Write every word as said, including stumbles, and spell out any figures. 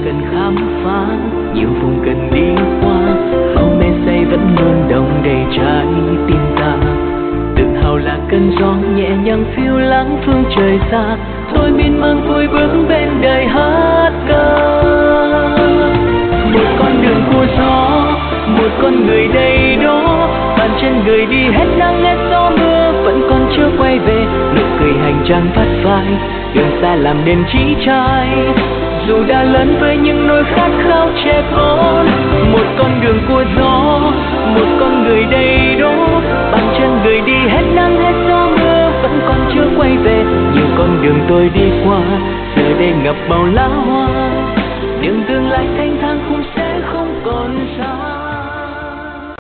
cần khám phá, nhiều vùng cần đi qua, bao mê say vẫn luôn đong đầy trái tim ta. Tự hào là cơn gió nhẹ nhàng phiêu lãng phương trời xa, tôi miên man vui bước bên đời hát ca. Một con đường của gió, một con người đầy đó, bàn chân người đi hết nắng hết gió mưa vẫn còn chưa quay về. Nụ cười hành trang vắt vai, đường xa làm nên chí trai, dù đã lớn với những nỗi khát khao trẻ con. Một con đường của gió, một con người đầy đó, bàn chân người đi hết nắng hết gió mưa vẫn còn chưa quay về. Nhiều con đường tôi đi qua, giờ đây ngập bao lá hoa, đường tương lai thanh thang.